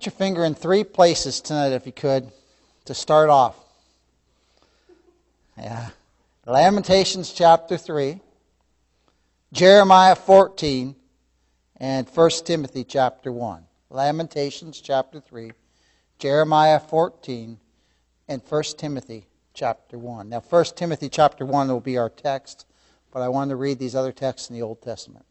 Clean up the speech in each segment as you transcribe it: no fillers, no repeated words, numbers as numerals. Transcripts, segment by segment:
Put your finger in 3 places tonight, if you could, to start off. Yeah. Lamentations chapter 3, Jeremiah 14, and 1 Timothy chapter 1. Lamentations chapter 3, Jeremiah 14, and 1 Timothy chapter 1. Now, 1 Timothy chapter 1 will be our text, but I want to read these other texts in the Old Testament.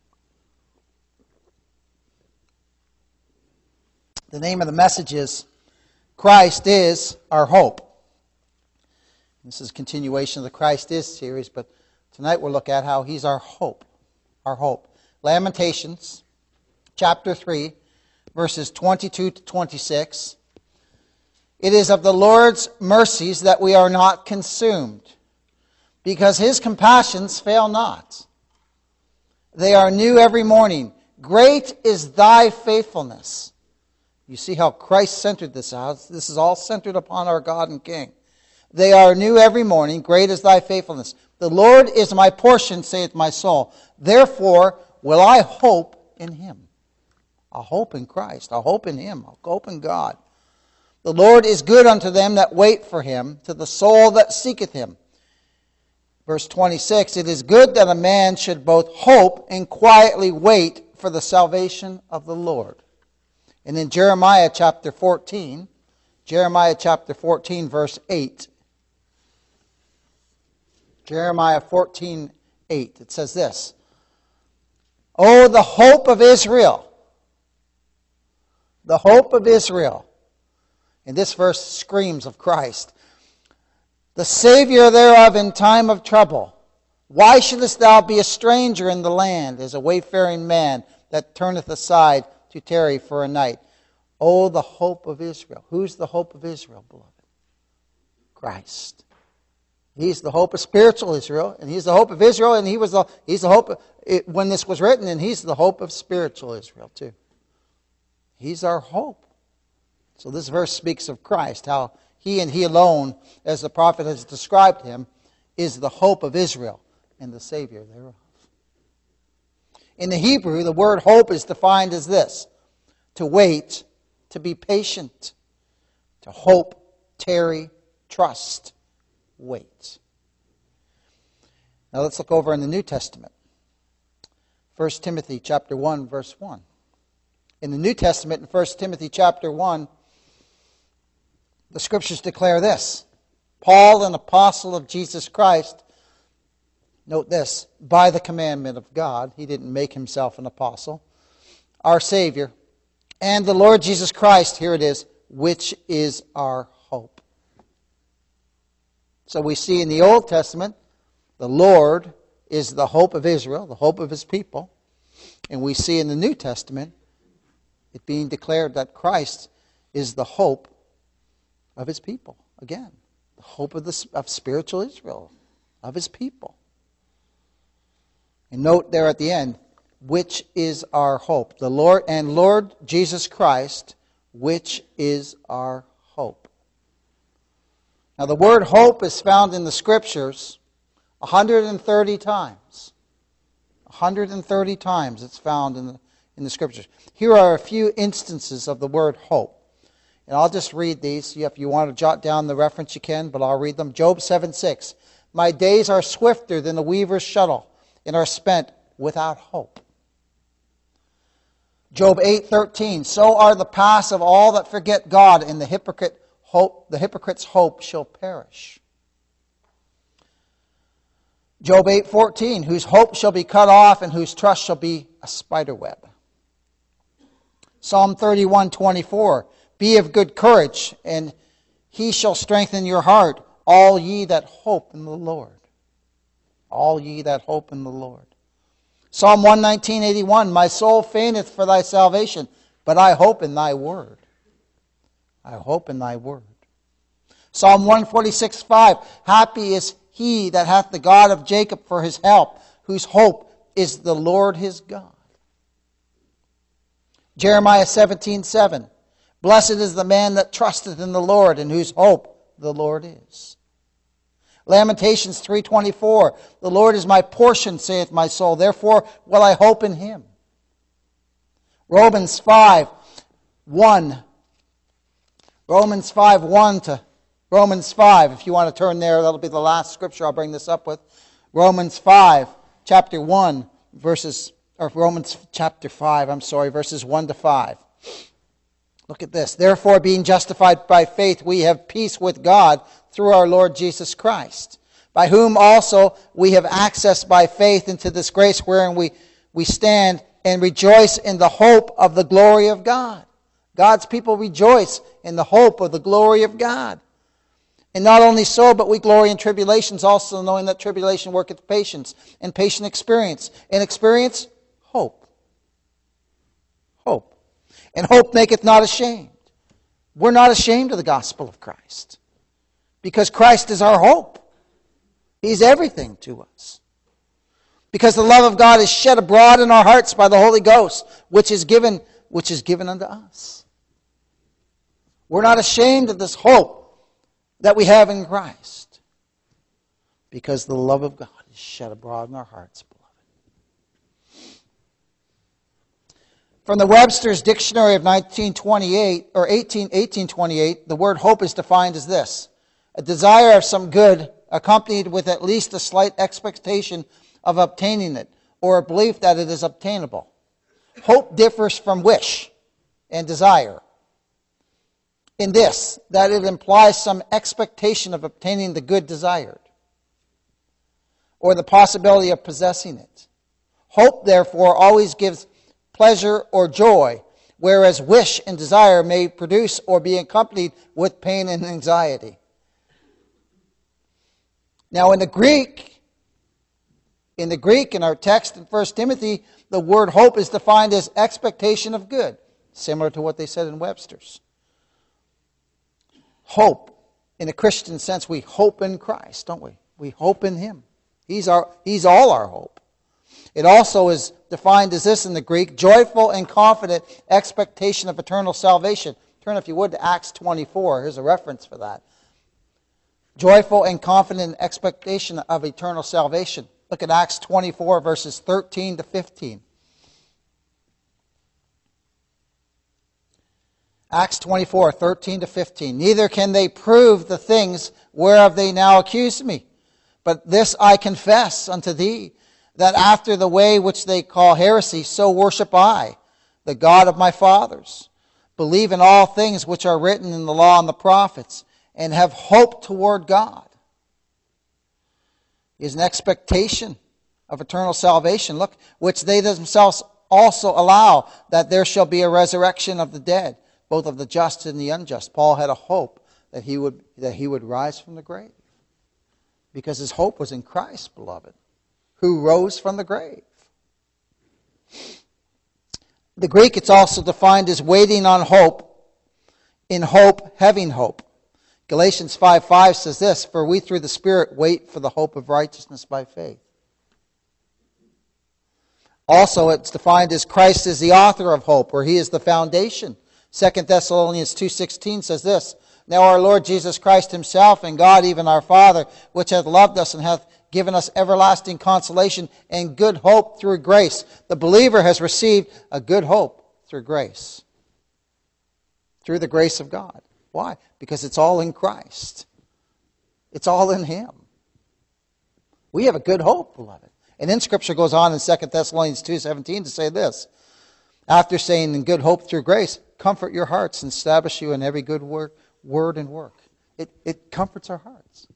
The name of the message is Christ is our hope. This is a continuation of the Christ is series, but tonight we'll look at how He's our hope. Our hope. Lamentations chapter 3, verses 22 to 26. It is of the Lord's mercies that we are not consumed, because His compassions fail not. They are new every morning. Great is thy faithfulness. You see how Christ centered this out. This is all centered upon our God and King. They are new every morning. Great is thy faithfulness. The Lord is my portion, saith my soul. Therefore will I hope in Him. I hope in Christ. I hope in Him. I hope in God. The Lord is good unto them that wait for Him, to the soul that seeketh Him. Verse 26, it is good that a man should both hope and quietly wait for the salvation of the Lord. And in Jeremiah chapter 14, verse 8. Jeremiah 14, 8. It says this. Oh, the hope of Israel. The hope of Israel. And this verse screams of Christ. The Savior thereof in time of trouble. Why shouldest thou be a stranger in the land, as a wayfaring man that turneth aside to tarry for a night? Oh, the hope of Israel. Who's the hope of Israel, beloved? Christ. He's the hope of spiritual Israel, and He's the hope of Israel, and He's the hope when this was written, and He's the hope of spiritual Israel too. He's our hope. So this verse speaks of Christ, how He and He alone, as the prophet has described Him, is the hope of Israel and the Savior thereof. In the Hebrew, the word hope is defined as this: to wait, to be patient, to hope, tarry, trust, wait. Now let's look over in the New Testament. 1 Timothy chapter 1, verse 1. In the New Testament, in 1 Timothy chapter 1, the Scriptures declare this: Paul, an apostle of Jesus Christ, note this, by the commandment of God, he didn't make himself an apostle, our Savior, and the Lord Jesus Christ, here it is, which is our hope. So we see in the Old Testament, the Lord is the hope of Israel, the hope of His people. And we see in the New Testament, it being declared that Christ is the hope of His people. Again, the hope of spiritual Israel, of His people. And note there at the end, which is our hope. The Lord Jesus Christ, which is our hope. Now the word hope is found in the Scriptures 130 times. 130 times it's found in the Scriptures. Here are a few instances of the word hope. And I'll just read these. If you want to jot down the reference, you can, but I'll read them. Job 7:6. My days are swifter than the weaver's shuttle, and are spent without hope. Job 8:13. So are the paths of all that forget God, and the hypocrite's hope shall perish. Job 8:14. Whose hope shall be cut off, and whose trust shall be a spider web. Psalm 31:24. Be of good courage, and He shall strengthen your heart, all ye that hope in the Lord. All ye that hope in the Lord. Psalm 119:81. My soul fainteth for thy salvation, but I hope in thy word. I hope in thy word. Psalm 146:5. Happy is he that hath the God of Jacob for his help, whose hope is the Lord his God. Jeremiah 17:7. Blessed is the man that trusteth in the Lord, in whose hope the Lord is. Lamentations 3:24. The Lord is my portion, saith my soul. Therefore will I hope in Him. Romans 5:1 Romans 5:1 to Romans 5. If you want to turn there, that'll be the last scripture I'll bring this up with. Romans 5, chapter 1, verses verses 1 to 5. Look at this. Therefore, being justified by faith, we have peace with God through our Lord Jesus Christ, by whom also we have access by faith into this grace wherein we stand and rejoice in the hope of the glory of God. God's people rejoice in the hope of the glory of God. And not only so, but we glory in tribulations also, knowing that tribulation worketh patience, and patient experience, and experience hope. Hope. And hope maketh not ashamed. We're not ashamed of the gospel of Christ, because Christ is our hope. He's everything to us. Because the love of God is shed abroad in our hearts by the Holy Ghost, which is given unto us. We're not ashamed of this hope that we have in Christ, because the love of God is shed abroad in our hearts, beloved. From the Webster's Dictionary of 1828, the word hope is defined as this: a desire of some good accompanied with at least a slight expectation of obtaining it, or a belief that it is obtainable. Hope differs from wish and desire in this, that it implies some expectation of obtaining the good desired, or the possibility of possessing it. Hope, therefore, always gives pleasure or joy, whereas wish and desire may produce or be accompanied with pain and anxiety. Now, in the Greek, in our text in 1 Timothy, the word hope is defined as expectation of good, similar to what they said in Webster's. Hope, in a Christian sense, we hope in Christ, don't we? We hope in Him. He's all our hope. It also is defined as this in the Greek: joyful and confident expectation of eternal salvation. Turn, if you would, to Acts 24. Here's a reference for that. Joyful and confident expectation of eternal salvation. Look at Acts 24, verses 13 to 15. Acts 24, 13 to 15. Neither can they prove the things whereof they now accuse me. But this I confess unto thee, that after the way which they call heresy, so worship I, the God of my fathers. Believe in all things which are written in the law and the prophets, and have hope toward God. Is an expectation of eternal salvation. Look, which they themselves also allow, that there shall be a resurrection of the dead, both of the just and the unjust. Paul had a hope that he would rise from the grave, because his hope was in Christ, beloved, who rose from the grave. The Greek, it's also defined as waiting on hope, in hope, having hope. Galatians 5:5 says this: for we through the Spirit wait for the hope of righteousness by faith. Also, it's defined as Christ is the author of hope, where He is the foundation. 2 Thessalonians 2:16 says this: now our Lord Jesus Christ Himself, and God even our Father, which hath loved us and hath given us everlasting consolation and good hope through grace. The believer has received a good hope through grace. Through the grace of God. Why? Because it's all in Christ. It's all in Him. We have a good hope, beloved. And then Scripture goes on in 2 Thessalonians 2:17 to say this: after saying in good hope through grace, comfort your hearts and establish you in every good word and work. It comforts our hearts.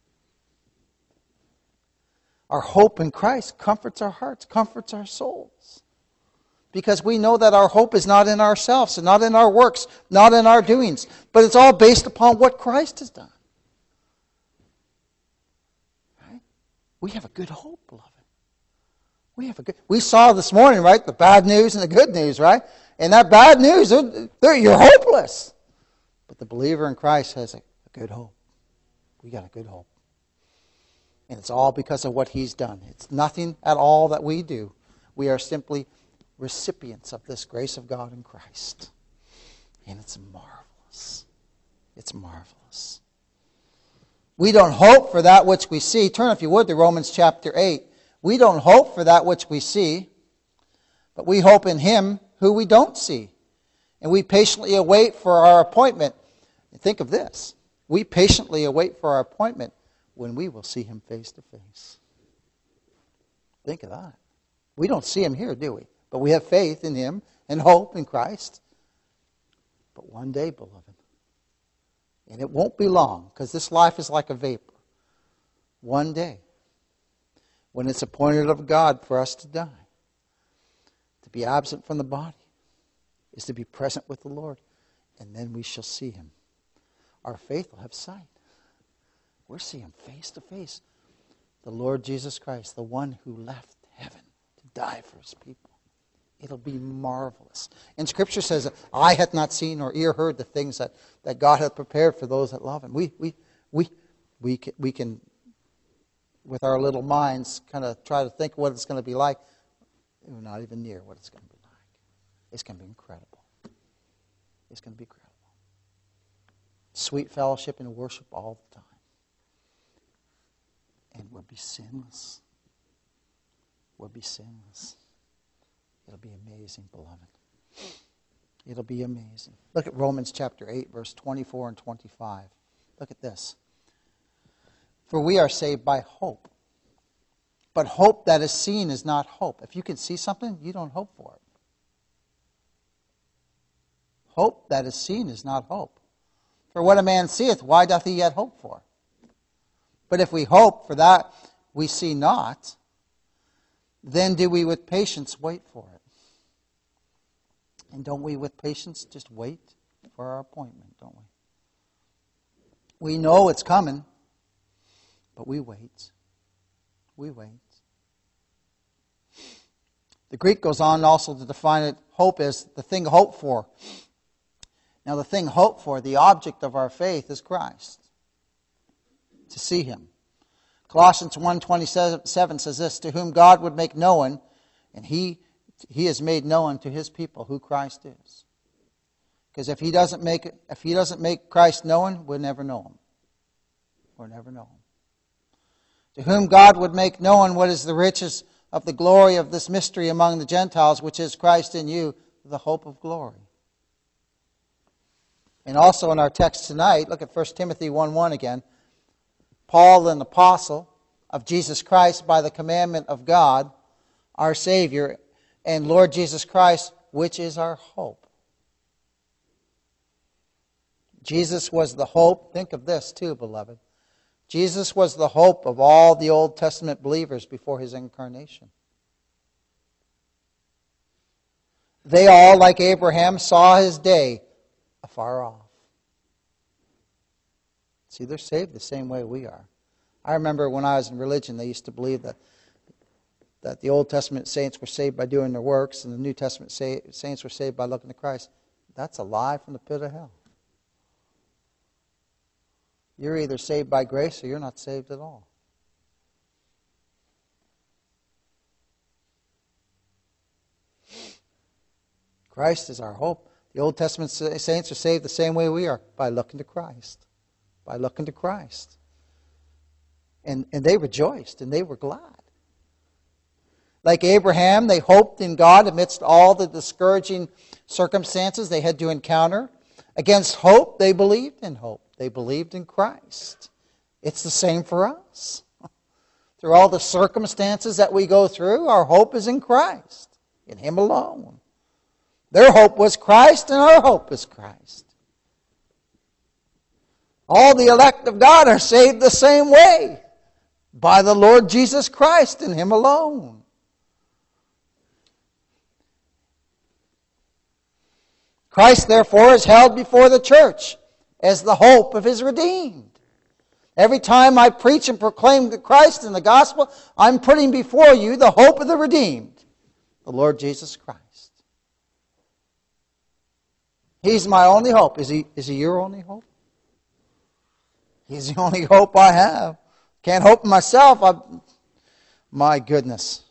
Our hope in Christ comforts our hearts, comforts our souls. Because we know that our hope is not in ourselves and not in our works, not in our doings, but it's all based upon what Christ has done. Right? We have a good hope, beloved. We saw this morning, right, the bad news and the good news, right? And that bad news, you're hopeless. But the believer in Christ has a good hope. We got a good hope. And it's all because of what He's done. It's nothing at all that we do. We are simply recipients of this grace of God in Christ. And it's marvelous. It's marvelous. We don't hope for that which we see. Turn, if you would, to Romans chapter 8. We don't hope for that which we see, but we hope in Him who we don't see. And we patiently await for our appointment, And think of this. We patiently await for our appointment when we will see him face to face. Think of that. We don't see him here, do we? But we have faith in him and hope in Christ. But one day, beloved, and it won't be long, because this life is like a vapor. One day, when it's appointed of God for us to die, to be absent from the body is to be present with the Lord, and then we shall see him. Our faith will have sight. We'll see him face to face. The Lord Jesus Christ, the one who left heaven to die for his people. It'll be marvelous. And Scripture says, eye hath not seen or ear heard the things that God hath prepared for those that love him. We can, with our little minds, kind of try to think what it's going to be like. We're not even near what it's going to be like. It's going to be incredible. It's going to be incredible. Sweet fellowship and worship all the time. And we'll be sinless. We'll be sinless. It'll be amazing, beloved. It'll be amazing. Look at Romans chapter 8, verse 24 and 25. Look at this. For we are saved by hope. But hope that is seen is not hope. If you can see something, you don't hope for it. Hope that is seen is not hope. For what a man seeth, why doth he yet hope for? But if we hope for that we see not, then do we with patience wait for it. And don't we with patience just wait for our appointment, don't we? We know it's coming, but we wait. We wait. The Greek goes on also to define it, hope as the thing hoped for. Now the thing hoped for, the object of our faith is Christ. To see him. Colossians 1:27 says this, to whom God would make known, and he is made known to his people who Christ is. Because if he doesn't make Christ known, we'll never know him. We'll never know him. To whom God would make known what is the riches of the glory of this mystery among the Gentiles, which is Christ in you, the hope of glory. And also in our text tonight, look at 1 Timothy 1:1 again. Paul, an apostle of Jesus Christ by the commandment of God, our Savior, and Lord Jesus Christ, which is our hope. Jesus was the hope. Think of this too, beloved. Jesus was the hope of all the Old Testament believers before his incarnation. They all, like Abraham, saw his day afar off. See, they're saved the same way we are. I remember when I was in religion, they used to believe that the Old Testament saints were saved by doing their works, and the New Testament saints were saved by looking to Christ. That's a lie from the pit of hell. You're either saved by grace or you're not saved at all. Christ is our hope. The Old Testament saints are saved the same way we are, by looking to Christ. By looking to Christ. And they rejoiced and they were glad. Like Abraham, they hoped in God amidst all the discouraging circumstances they had to encounter. Against hope, they believed in hope. They believed in Christ. It's the same for us. Through all the circumstances that we go through, our hope is in Christ, in him alone. Their hope was Christ, and our hope is Christ. All the elect of God are saved the same way, by the Lord Jesus Christ and him alone. Christ, therefore, is held before the church as the hope of his redeemed. Every time I preach and proclaim Christ in the gospel, I'm putting before you the hope of the redeemed, the Lord Jesus Christ. He's my only hope. Is he your only hope? He's the only hope I have. Can't hope in myself. My goodness.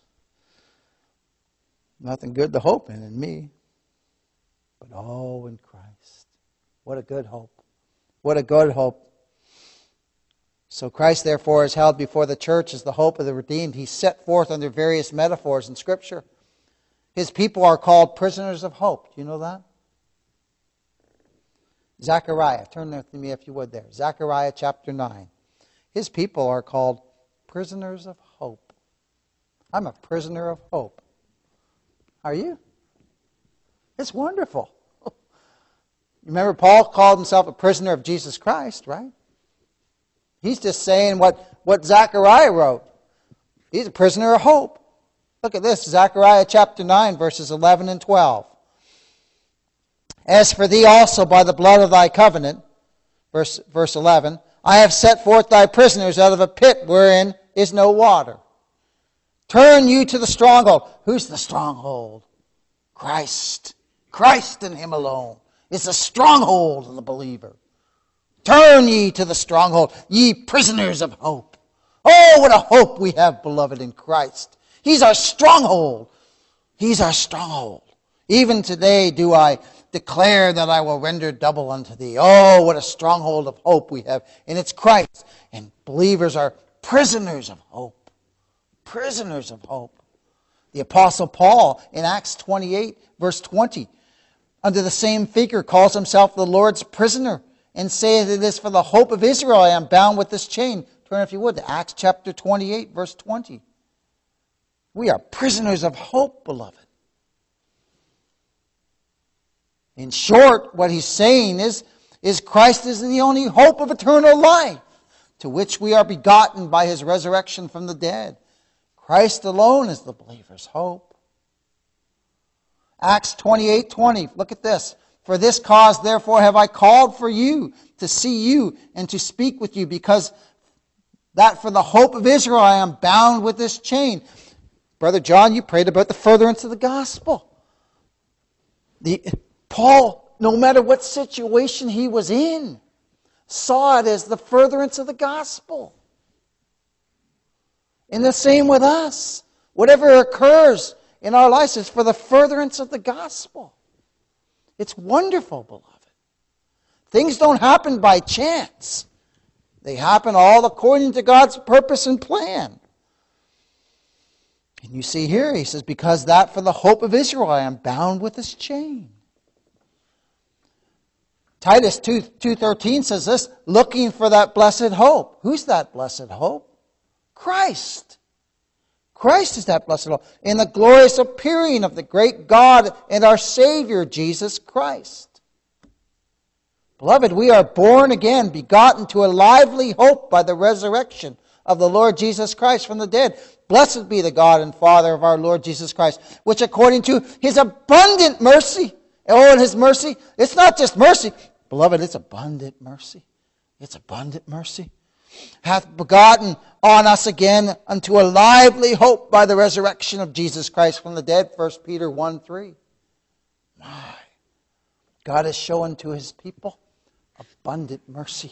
Nothing good to hope in me. But oh, in Christ. What a good hope. What a good hope. So Christ, therefore, is held before the church as the hope of the redeemed. He's set forth under various metaphors in Scripture. His people are called prisoners of hope. Do you know that? Zechariah, turn with me if you would there. Zechariah chapter 9. His people are called prisoners of hope. I'm a prisoner of hope. Are you? It's wonderful. Remember, Paul called himself a prisoner of Jesus Christ, right? He's just saying what Zechariah wrote. He's a prisoner of hope. Look at this, Zechariah chapter 9, verses 11 and 12. As for thee also by the blood of thy covenant, verse 11, I have set forth thy prisoners out of a pit wherein is no water. Turn you to the stronghold. Who's the stronghold? Christ. Christ and Him alone is the stronghold of the believer. Turn ye to the stronghold, ye prisoners of hope. Oh, what a hope we have, beloved, in Christ. He's our stronghold. He's our stronghold. Even today do I declare that I will render double unto thee. Oh, what a stronghold of hope we have. And it's Christ. And believers are prisoners of hope. Prisoners of hope. The Apostle Paul in Acts 28, verse 20, under the same figure, calls himself the Lord's prisoner, and saith, it is for the hope of Israel I am bound with this chain. Turn, if you would, to Acts chapter 28, verse 20. We are prisoners of hope, beloved. In short, what he's saying is Christ is the only hope of eternal life, to which we are begotten by His resurrection from the dead. Christ alone is the believer's hope. Acts 28:20. Look at this. For this cause, therefore, have I called for you, to see you, and to speak with you, because that for the hope of Israel I am bound with this chain. Brother John, you prayed about the furtherance of the gospel. Paul, no matter what situation he was in, saw it as the furtherance of the gospel. And the same with us. Whatever occurs in our lives is for the furtherance of the gospel. It's wonderful, beloved. Things don't happen by chance. They happen all according to God's purpose and plan. And you see here, he says, because that for the hope of Israel I am bound with this chain. Titus 2:13 says this, looking for that blessed hope. Who's that blessed hope? Christ. Christ is that blessed hope. In the glorious appearing of the great God and our Savior, Jesus Christ. Beloved, we are born again, begotten to a lively hope by the resurrection of the Lord Jesus Christ from the dead. Blessed be the God and Father of our Lord Jesus Christ, which according to His abundant mercy, oh, and His mercy, it's not just mercy, beloved, it's abundant mercy. It's abundant mercy. Hath begotten on us again unto a lively hope by the resurrection of Jesus Christ from the dead. 1 Peter 1:3. My, God has shown to His people abundant mercy.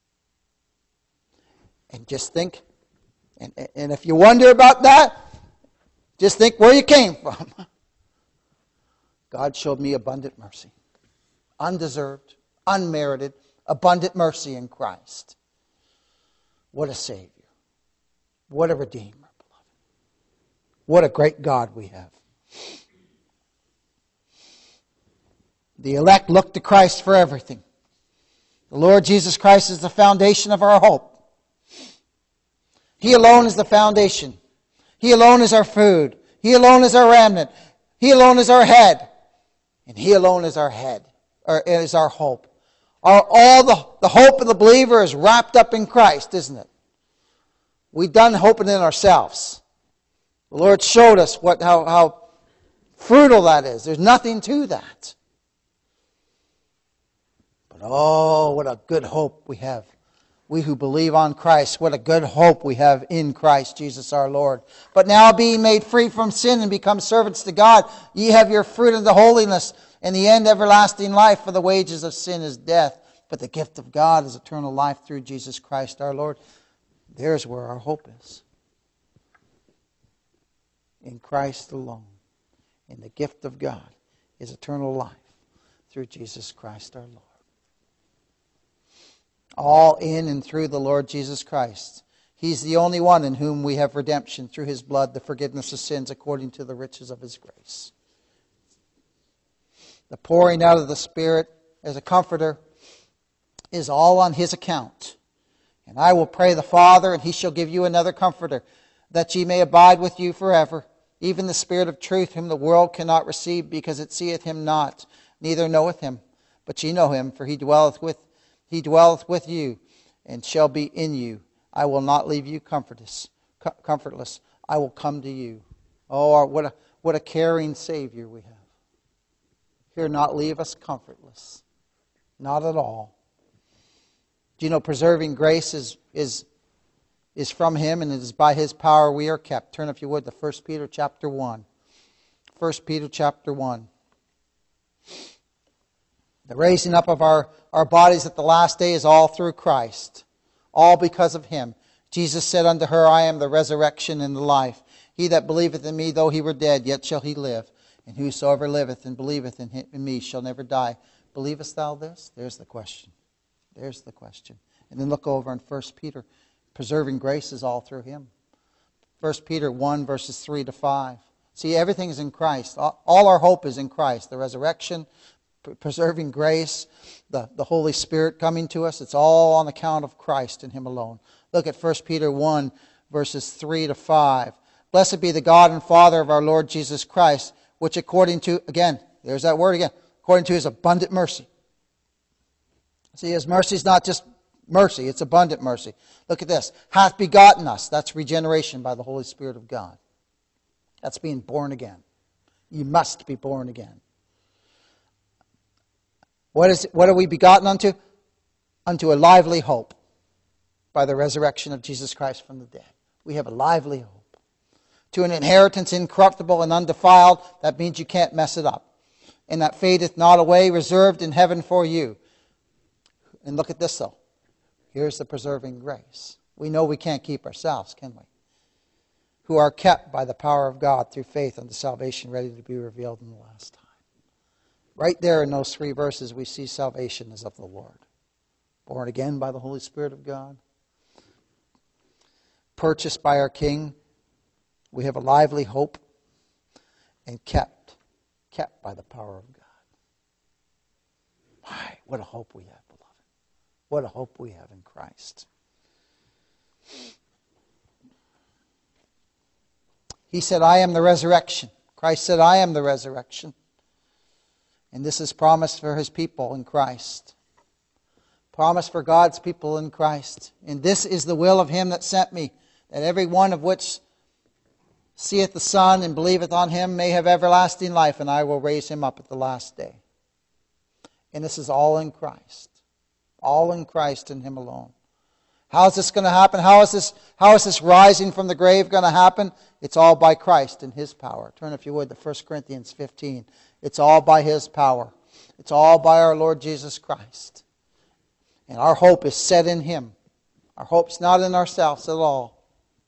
And just think, and if you wonder about that, just think where you came from. God showed me abundant mercy. Undeserved, unmerited, abundant mercy in Christ. What a Savior. What a Redeemer, beloved. What a great God we have. The elect look to Christ for everything. The Lord Jesus Christ is the foundation of our hope. He alone is the foundation. He alone is our food. He alone is our remnant. He alone is our head. And He alone is our head, or is our hope. All the hope of the believer is wrapped up in Christ, isn't it? We've done hoping in ourselves. The Lord showed us how fruitful that is. There's nothing to that. But oh, what a good hope we have. We who believe on Christ, what a good hope we have in Christ Jesus our Lord. But now being made free from sin and become servants to God, ye have your fruit unto holiness, and the end everlasting life, for the wages of sin is death. But the gift of God is eternal life through Jesus Christ our Lord. There's where our hope is. In Christ alone. And the gift of God is eternal life through Jesus Christ our Lord. All in and through the Lord Jesus Christ. He's the only one in whom we have redemption through His blood, the forgiveness of sins according to the riches of His grace. The pouring out of the Spirit as a comforter, is all on His account. And I will pray the Father, and He shall give you another Comforter, that ye may abide with you forever, even the Spirit of truth, whom the world cannot receive, because it seeth Him not, neither knoweth Him. But ye know Him, for He dwelleth with you, and shall be in you. I will not leave you comfortless. I will come to you. Oh, what a caring Savior we have. He'll not leave us comfortless. Not at all. Do you know preserving grace is from Him, and it is by His power we are kept. Turn, if you would, to 1 Peter chapter 1. 1 Peter chapter 1. The raising up of our bodies at the last day is all through Christ. All because of Him. Jesus said unto her, I am the resurrection and the life. He that believeth in me, though he were dead, yet shall he live. And whosoever liveth and believeth in me shall never die. Believest thou this? There's the question. There's the question. And then look over in 1 Peter. Preserving grace is all through Him. 1 Peter 1, verses 3 to 5. See, everything is in Christ. All our hope is in Christ. The resurrection, preserving grace, the Holy Spirit coming to us. It's all on account of Christ and Him alone. Look at 1 Peter 1, verses 3 to 5. Blessed be the God and Father of our Lord Jesus Christ, which according to, again, there's that word again, according to His abundant mercy. See, His mercy is not just mercy, it's abundant mercy. Look at this. Hath begotten us. That's regeneration by the Holy Spirit of God. That's being born again. You must be born again. What are we begotten unto? Unto a lively hope by the resurrection of Jesus Christ from the dead. We have a lively hope. To an inheritance incorruptible and undefiled. That means you can't mess it up. And that fadeth not away, reserved in heaven for you. And look at this though. Here's the preserving grace. We know we can't keep ourselves, can we? Who are kept by the power of God through faith unto salvation, ready to be revealed in the last time. Right there in those 3 verses we see salvation is of the Lord. Born again by the Holy Spirit of God. Purchased by our King. We have a lively hope. And kept by the power of God. My, what a hope we have, beloved. What a hope we have in Christ. He said, I am the resurrection. Christ said, I am the resurrection. And this is promised for His people in Christ. Promise for God's people in Christ. And this is the will of Him that sent me, that every one of which seeth the Son and believeth on Him may have everlasting life, and I will raise him up at the last day. And this is all in Christ. All in Christ and Him alone. How is this going to happen? How is this rising from the grave going to happen? It's all by Christ and His power. Turn, if you would, to 1 Corinthians 15. It's all by His power. It's all by our Lord Jesus Christ. And our hope is set in Him. Our hope's not in ourselves at all.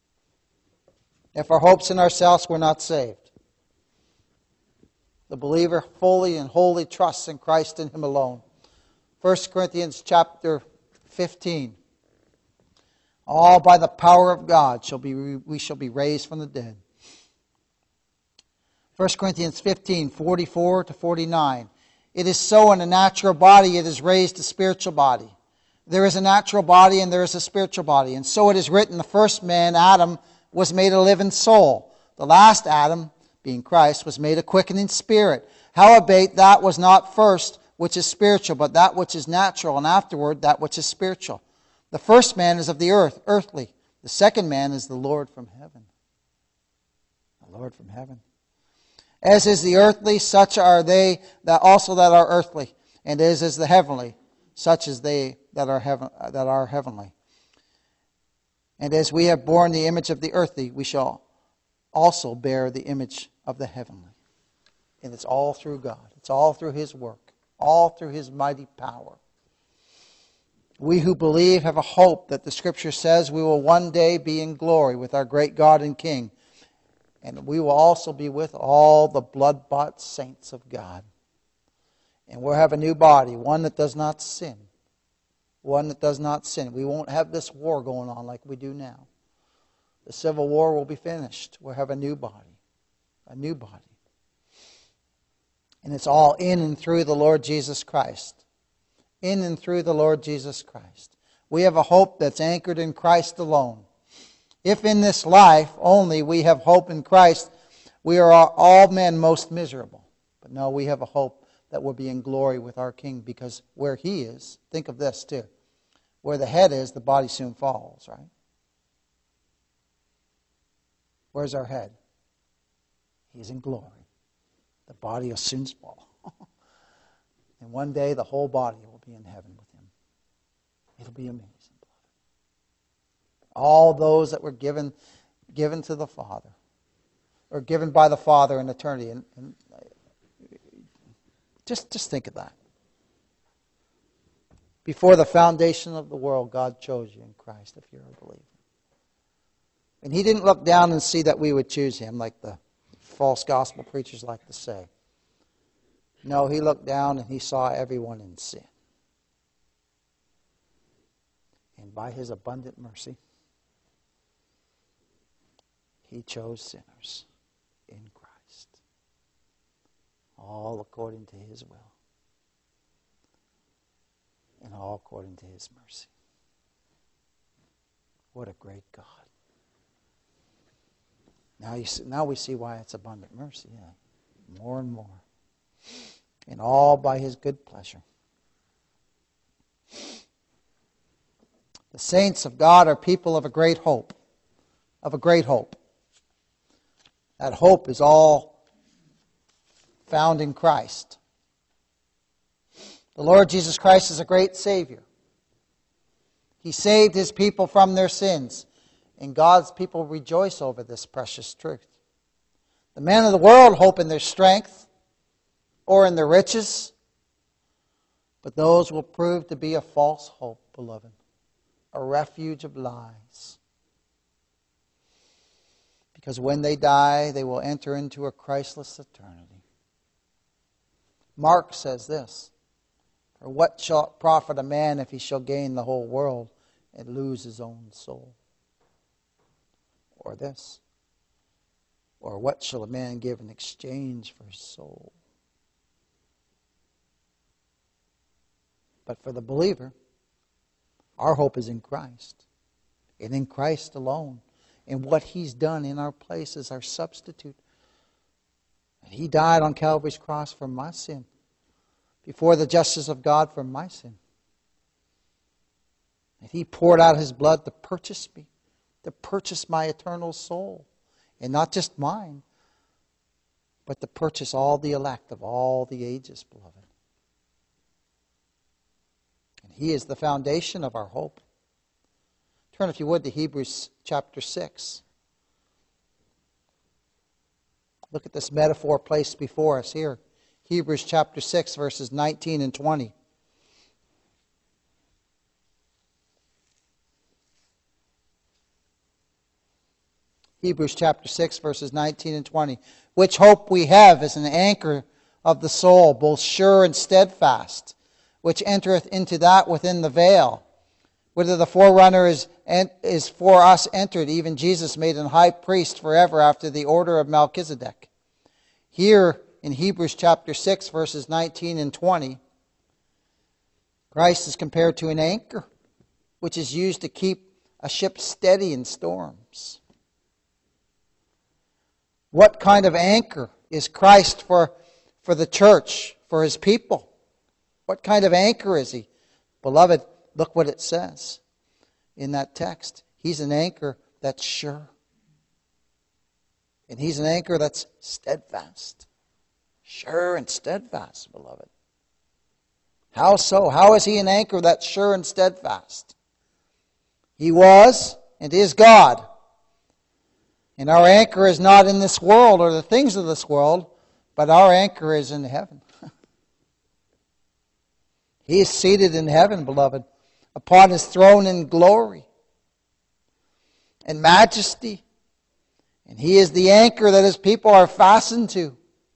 If our hope's in ourselves, we're not saved. The believer fully and wholly trusts in Christ and Him alone. 1 Corinthians chapter 15. All by the power of God we shall be raised from the dead. 1 Corinthians 15, 44 to 49. It is so in a natural body, it is raised a spiritual body. There is a natural body and there is a spiritual body. And so it is written, the first man, Adam, was made a living soul. The last Adam, being Christ, was made a quickening spirit. Howbeit that was not first which is spiritual, but that which is natural, and afterward that which is spiritual. The first man is of the earth, earthly. The second man is the Lord from heaven. The Lord from heaven. As is the earthly, such are they that also that are earthly. And as is the heavenly, such as they that are heavenly. And as we have borne the image of the earthly, we shall also bear the image of the heavenly. And it's all through God. It's all through His work. All through His mighty power. We who believe have a hope that the Scripture says we will one day be in glory with our great God and King. And we will also be with all the blood-bought saints of God. And we'll have a new body, one that does not sin. One that does not sin. We won't have this war going on like we do now. The Civil War will be finished. We'll have a new body. A new body. And it's all in and through the Lord Jesus Christ. in and through the Lord Jesus Christ. We have a hope that's anchored in Christ alone. If in this life only we have hope in Christ, we are all men most miserable. But no, we have a hope that we'll be in glory with our King, because where He is, think of this too, where the head is, the body soon falls, right? Where's our head? He's in glory. The body will soon fall. And one day the whole body will be in heaven with Him. It'll be amazing. All those that were given to the Father, or given by the Father in eternity. And just think of that. Before the foundation of the world, God chose you in Christ if you're a believer. And He didn't look down and see that we would choose Him like the false gospel preachers like to say. No, He looked down and He saw everyone in sin. And by His abundant mercy, He chose sinners in Christ, all according to His will and all according to His mercy. What a great God. Now we see why it's abundant mercy. Yeah. More and more. And all by His good pleasure. The saints of God are people of a great hope. Of a great hope. That hope is all found in Christ. The Lord Jesus Christ is a great Savior. He saved His people from their sins. And God's people rejoice over this precious truth. The men of the world hope in their strength or in their riches. But those will prove to be a false hope, beloved. A refuge of lies. Because when they die, they will enter into a Christless eternity. Mark says this, "For what shall it profit a man if he shall gain the whole world and lose his own soul?" Or this, "Or what shall a man give in exchange for his soul?" But for the believer, our hope is in Christ, and in Christ alone. And what He's done in our place as our substitute. And He died on Calvary's cross for my sin. Before the justice of God for my sin. And He poured out His blood to purchase me. To purchase my eternal soul. And not just mine. But to purchase all the elect of all the ages, beloved. And He is the foundation of our hope. Turn, if you would, to Hebrews chapter 6. Look at this metaphor placed before us here. Hebrews chapter 6, verses 19 and 20. Hebrews chapter 6, verses 19 and 20. "Which hope we have is an anchor of the soul, both sure and steadfast, which entereth into that within the veil, whither the forerunner is for us entered, even Jesus made an high priest forever after the order of Melchizedek." Here in Hebrews chapter 6, verses 19 and 20, Christ is compared to an anchor, which is used to keep a ship steady in storms. What kind of anchor is Christ for the church, for His people? What kind of anchor is He? Beloved, look what it says in that text. He's an anchor that's sure. And He's an anchor that's steadfast. Sure and steadfast, beloved. How so? How is He an anchor that's sure and steadfast? He was and is God. And our anchor is not in this world or the things of this world, but our anchor is in heaven. He is seated in heaven, beloved, upon His throne in glory and majesty. And He is the anchor that His people are fastened to.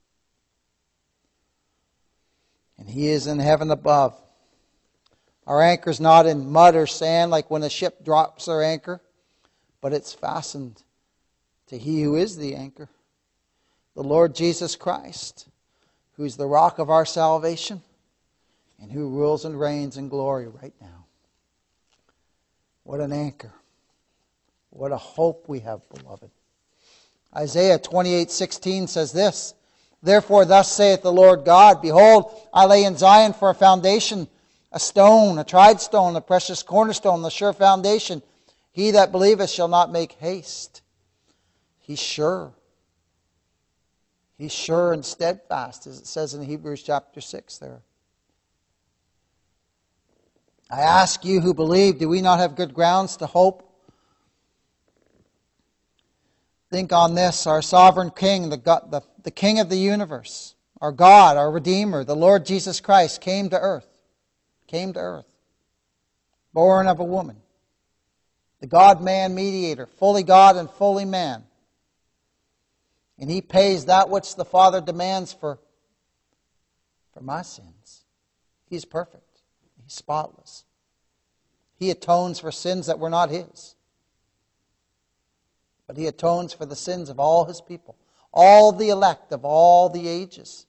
And He is in heaven above. Our anchor is not in mud or sand like when a ship drops their anchor, but it's fastened to He who is the anchor, the Lord Jesus Christ, who is the rock of our salvation. and who rules and reigns in glory right now. What an anchor. What a hope we have, beloved. Isaiah 28:16 says this, Therefore thus saith the Lord God, Behold, I lay in Zion for a foundation, a stone, a tried stone, a precious cornerstone, the sure foundation. He that believeth shall not make haste. He's sure. He's sure and steadfast, as it says in Hebrews chapter 6 there. I ask you who believe, do we not have good grounds to hope? Think on this, our sovereign King, the King of the universe, our God, our Redeemer, the Lord Jesus Christ, came to earth, born of a woman, the God-man mediator, fully God and fully man. And He pays that which the Father demands for my sins. He's perfect. He's spotless. He atones for sins that were not His. But He atones for the sins of all His people, all the elect of all the ages.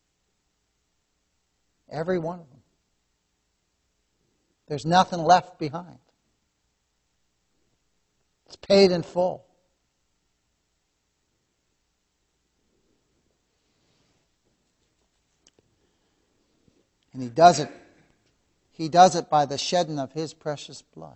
Every one of them. There's nothing left behind. It's paid in full. And He does it. He does it by the shedding of His precious blood.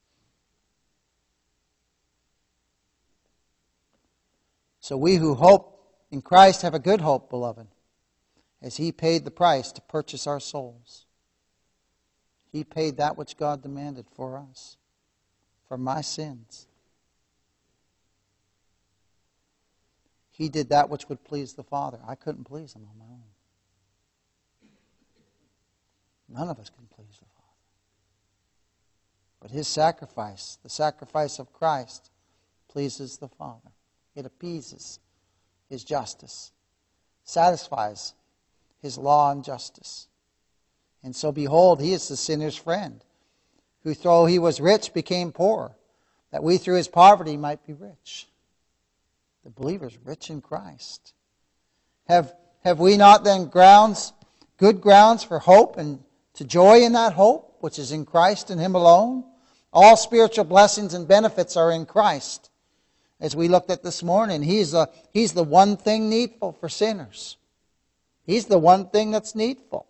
So we who hope in Christ have a good hope, beloved, as He paid the price to purchase our souls. He paid that which God demanded for us, for my sins. He did that which would please the Father. I couldn't please Him on my own. None of us can please the Father. But His sacrifice, the sacrifice of Christ, pleases the Father. It appeases His justice, satisfies His law and justice. And so behold, He is the sinner's friend, who though He was rich became poor, that we through His poverty might be rich. The believer's rich in Christ. Have we not then good grounds for hope and to joy in that hope, which is in Christ and Him alone? All spiritual blessings and benefits are in Christ. As we looked at this morning, He's the one thing needful for sinners. He's the one thing that's needful.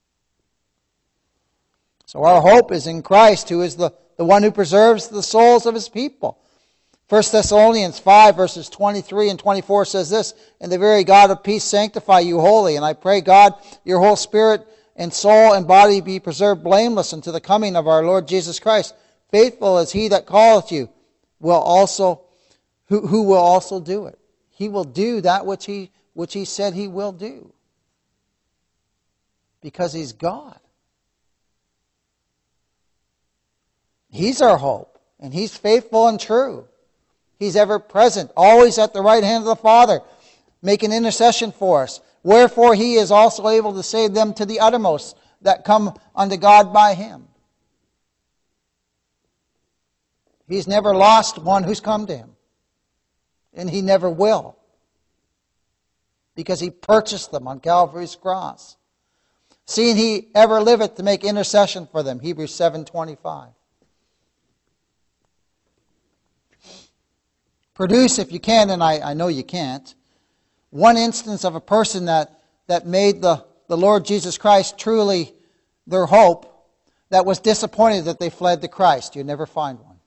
So our hope is in Christ, who is the one who preserves the souls of His people. 1 Thessalonians 5 verses 23 and 24 says this, And the very God of peace sanctify you wholly. And I pray God, your whole spirit and soul and body be preserved blameless unto the coming of our Lord Jesus Christ. Faithful is He that calleth you, who will also do it. He will do that which he said He will do. Because He's God. He's our hope. And He's faithful and true. He's ever present, always at the right hand of the Father, making intercession for us. Wherefore He is also able to save them to the uttermost that come unto God by Him. He's never lost one who's come to Him. And He never will. Because He purchased them on Calvary's cross. Seeing He ever liveth to make intercession for them. Hebrews 7:25. Produce, if you can, and I know you can't, one instance of a person that made the Lord Jesus Christ truly their hope, that was disappointed that they fled to Christ. You never find one.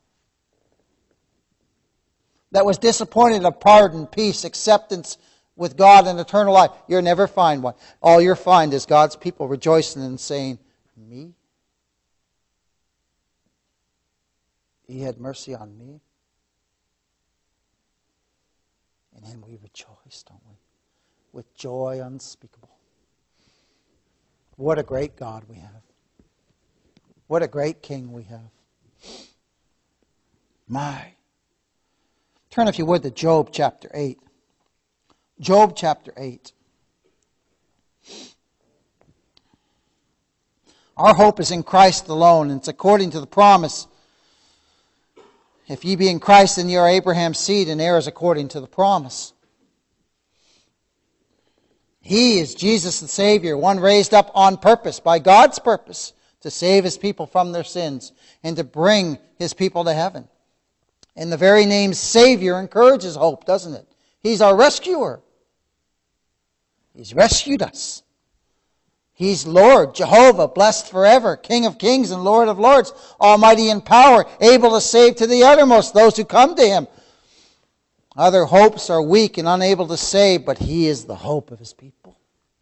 That was disappointed of pardon, peace, acceptance with God and eternal life. You'll never find one. All you'll find is God's people rejoicing and saying, Me? He had mercy on me. And then we rejoice, don't we? With joy unspeakable. What a great God we have. What a great King we have. My. Turn, if you would, to Job chapter 8. Job chapter 8. Our hope is in Christ alone, and it's according to the promise. If ye be in Christ, then ye are Abraham's seed, and heirs according to the promise. He is Jesus the Savior, one raised up on purpose, by God's purpose, to save His people from their sins and to bring His people to heaven. And the very name Savior encourages hope, doesn't it? He's our rescuer. He's rescued us. He's Lord, Jehovah, blessed forever, King of kings and Lord of lords, almighty in power, able to save to the uttermost those who come to Him. Other hopes are weak and unable to save, but He is the hope of His people.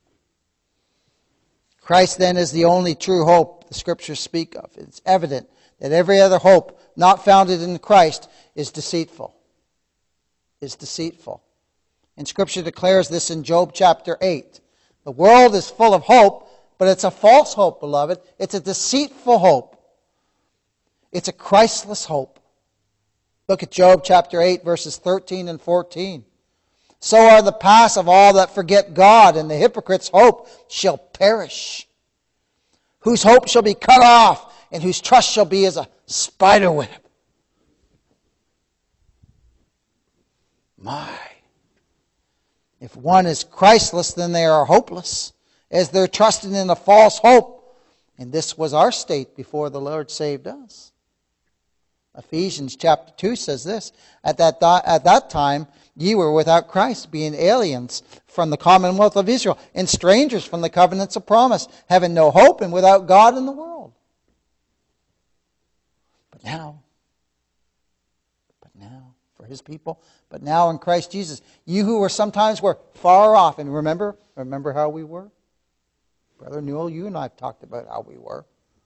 Christ then is the only true hope the Scriptures speak of. It's evident that every other hope not founded in Christ is deceitful. Is deceitful. And Scripture declares this in Job chapter 8. The world is full of hope, but it's a false hope, beloved. It's a deceitful hope. It's a Christless hope. Look at Job chapter 8, verses 13 and 14. So are the paths of all that forget God, and the hypocrite's hope shall perish. Whose hope shall be cut off, and whose trust shall be as a spider web. My. If one is Christless, then they are hopeless, as they're trusting in a false hope. And this was our state before the Lord saved us. Ephesians chapter 2 says this, At that time ye were without Christ, being aliens from the commonwealth of Israel, and strangers from the covenants of promise, having no hope and without God in the world. But now, for His people, but now in Christ Jesus, you who were sometimes were far off, and remember how we were? Brother Newell, you and I have talked about how we were.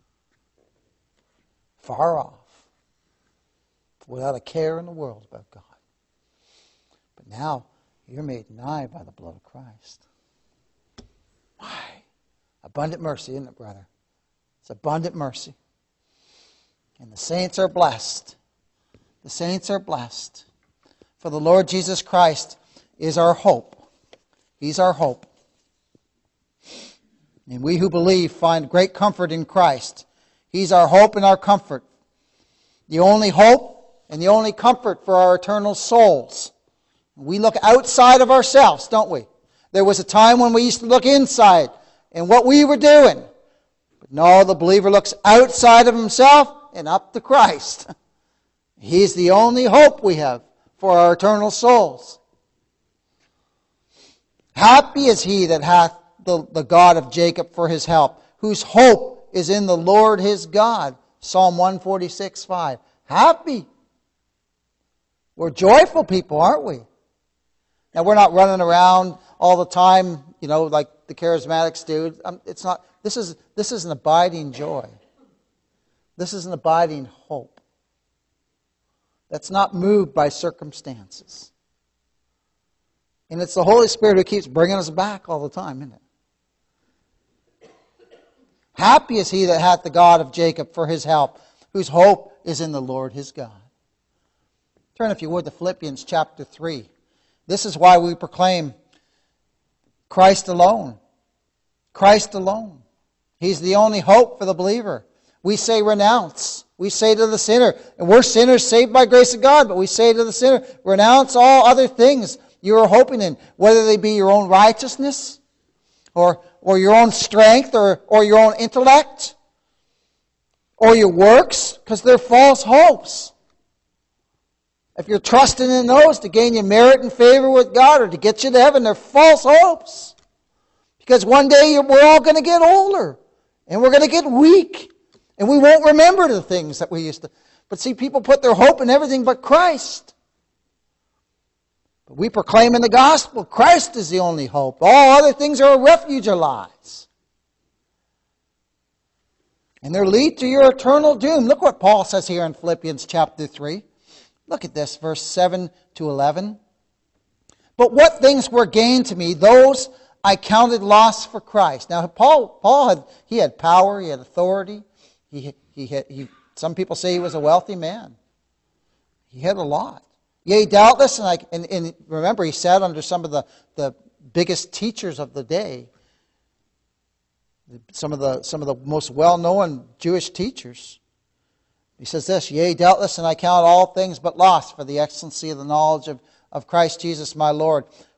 Far off. Without a care in the world about God. But now, you're made nigh by the blood of Christ. My, abundant mercy, isn't it, brother? It's abundant mercy. And the saints are blessed. The saints are blessed. For the Lord Jesus Christ is our hope. He's our hope. And we who believe find great comfort in Christ. He's our hope and our comfort. The only hope and the only comfort for our eternal souls. We look outside of ourselves, don't we? There was a time when we used to look inside and what we were doing. But no, the believer looks outside of himself and up to Christ. He's the only hope we have for our eternal souls. Happy is he that hath the God of Jacob for his help, whose hope is in the Lord his God. Psalm 146:5. Happy. We're joyful people, aren't we? Now, we're not running around all the time, like the charismatics do. It's not. This is an abiding joy. This is an abiding hope that's not moved by circumstances. And it's the Holy Spirit who keeps bringing us back all the time, isn't it? Happy is he that hath the God of Jacob for his help, whose hope is in the Lord his God. Turn, if you would, to Philippians chapter 3. This is why we proclaim Christ alone. Christ alone. He's the only hope for the believer. We say renounce. We say to the sinner, and we're sinners saved by grace of God, but we say to the sinner, renounce all other things you are hoping in, whether they be your own righteousness, or your own strength, or your own intellect, or your works, because they're false hopes. If you're trusting in those to gain you merit and favor with God or to get you to heaven, they're false hopes. Because one day we're all going to get older. And we're going to get weak. And we won't remember the things that we used to. But see, people put their hope in everything but Christ. But we proclaim in the gospel, Christ is the only hope. All other things are a refuge or lies. And they lead to your eternal doom. Look what Paul says here in Philippians chapter 3. Look at this, verse 7 to 11. But what things were gained to me, those I loss for Christ. Now, Paul had power, he had authority. Some people say he was a wealthy man. He had a lot. Yea, doubtless, and remember, he sat under some of the biggest teachers of the day. Some of the most well-known Jewish teachers. He says this, Yea, doubtless, and I count all things but loss for the excellency of the knowledge of Christ Jesus my Lord,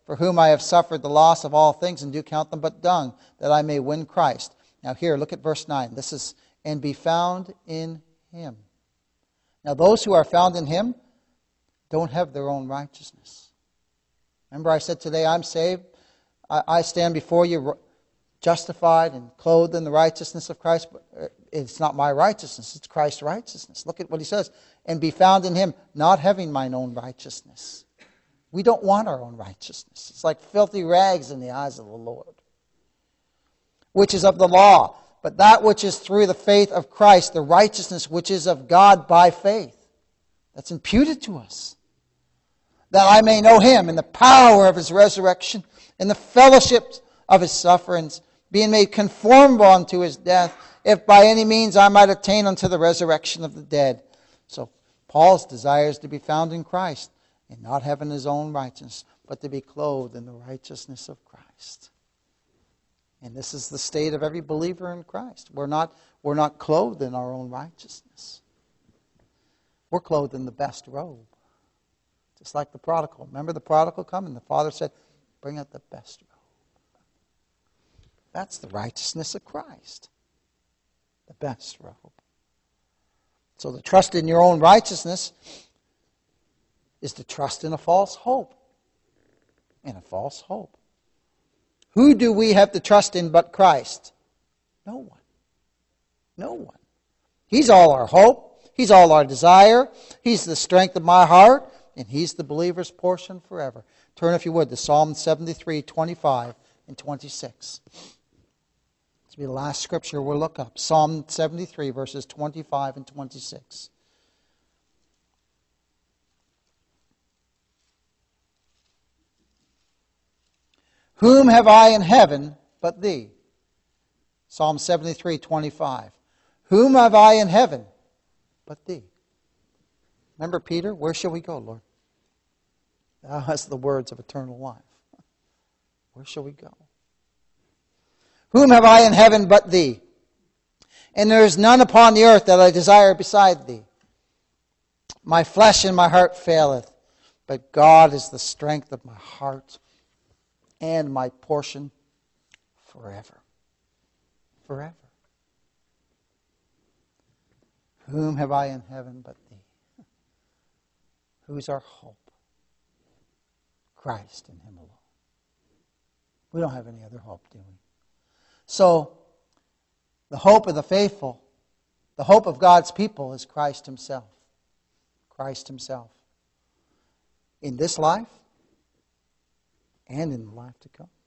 for whom I have suffered the loss of all things, and do count them but dung, that I may win Christ. Now here, look at verse 9. This is, and be found in Him. Now those who are found in Him don't have their own righteousness. Remember I said today, I'm saved. I stand before you justified and clothed in the righteousness of Christ. But it's not my righteousness, it's Christ's righteousness. Look at what he says. And be found in Him, not having mine own righteousness. We don't want our own righteousness. It's like filthy rags in the eyes of the Lord. Which is of the law, but that which is through the faith of Christ, the righteousness which is of God by faith. That's imputed to us. That I may know Him in the power of His resurrection, in the fellowship of His sufferings, being made conformable unto His death, if by any means I might attain unto the resurrection of the dead. So Paul's desire is to be found in Christ, and not having his own righteousness, but to be clothed in the righteousness of Christ. And this is the state of every believer in Christ. We're not clothed in our own righteousness. We're clothed in the best robe. Just like the prodigal. Remember the prodigal come and the father said, bring out the best robe. That's the righteousness of Christ. The best robe. So the trust in your own righteousness is to trust in a false hope. In a false hope. Who do we have to trust in but Christ? No one. No one. He's all our hope. He's all our desire. He's the strength of my heart. And He's the believer's portion forever. Turn, if you would, to Psalm 73, 25 and 26. This will be the last scripture we'll look up. Psalm 73, verses 25 and 26. Whom have I in heaven but Thee? Psalm 73, 25. Whom have I in heaven but Thee? Remember Peter? Where shall we go, Lord? Thou hast the words of eternal life. Where shall we go? Whom have I in heaven but Thee? And there is none upon the earth that I desire beside Thee. My flesh and my heart faileth, but God is the strength of my heart and my portion forever. Forever. Whom have I in heaven but Thee? Who's our hope? Christ and Him alone. We don't have any other hope, do we? So, the hope of the faithful, the hope of God's people is Christ Himself. Christ Himself. In this life and in the life to come.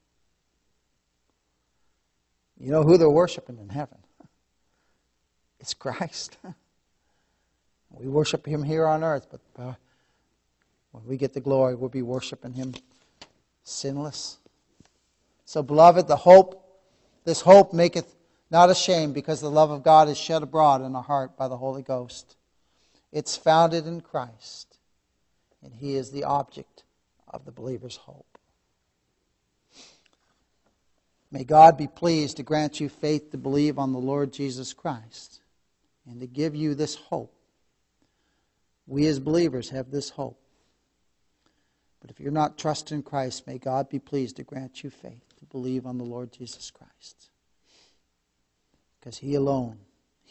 You know who they're worshiping in heaven? It's Christ. We worship Him here on earth, but when we get the glory, we'll be worshiping Him sinless. So, beloved, this hope maketh not ashamed, because the love of God is shed abroad in our heart by the Holy Ghost. It's founded in Christ, and He is the object of the believer's hope. May God be pleased to grant you faith to believe on the Lord Jesus Christ and to give you this hope. We as believers have this hope. But if you're not trusting Christ, may God be pleased to grant you faith to believe on the Lord Jesus Christ. Because He alone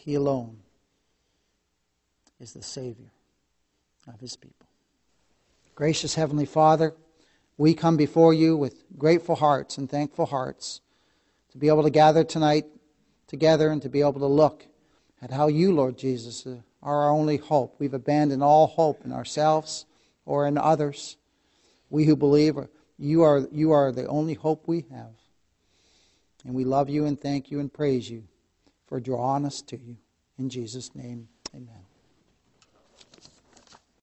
is the Savior of His people. Gracious Heavenly Father, we come before You with grateful hearts and thankful hearts to be able to gather tonight together and to be able to look at how You, Lord Jesus, are our only hope. We've abandoned all hope in ourselves or in others. We who believe, you are the only hope we have. And we love You and thank You and praise You for drawing us to You. In Jesus' name, amen.